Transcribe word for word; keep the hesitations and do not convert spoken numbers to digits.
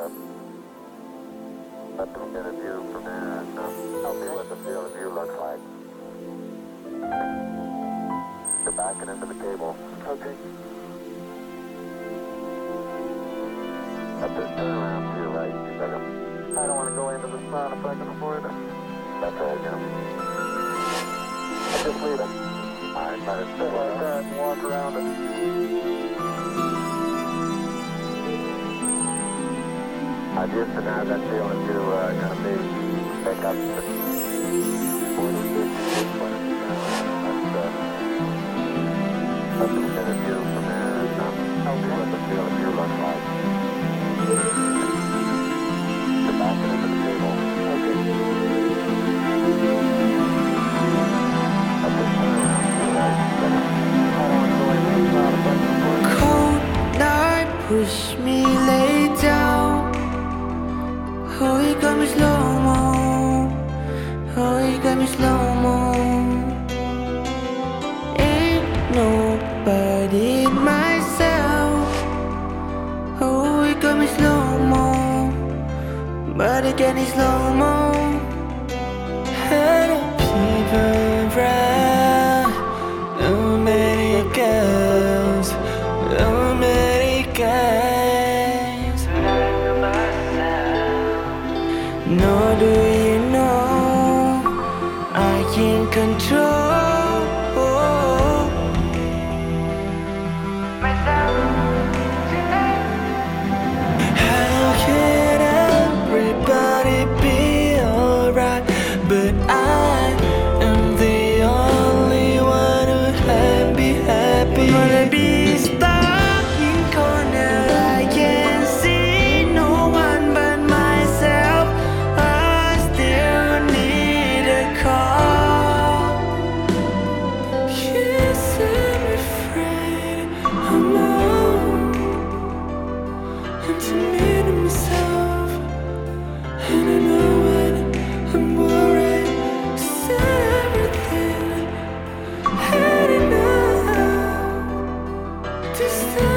uh, let them get a view from there and uh, see what the field of view looks like. You're backing into the cable. Okay. Up this turnaround to your right. You better. I don't want to go into the sun if I can avoid it. That's right, Jim. I'll just leave it. All right, let it Sit stay like there. that and walk around it. Uh, Houston, how's that field of view uh, going to be? Pick up the forty, fifty, twenty percent. Let's, uh, let them get a view from there and uh, see what the field of view looks like. You're backing into the cable. Okay. Up this turnaround to your right. You better. I don't want to go into the sun if I can avoid it. Cold night, push me lay down. Oh, you got me slow-mo. Oh, you got me slow-mo. Ain't nobody myself. Oh, you got me slow-mo. But again, it's slow-mo. Had a people around. No many girls, no many guys. Nor do you know I can't control myself tonight. How can everybody be alright, but I am the only one who can be happy. Wanna be stuck in corner, I can't see no one but myself. I still need a call. Yes, I'm afraid I'm alone, and to me to myself, and I know when I'm worried, it's everything had enough to stop.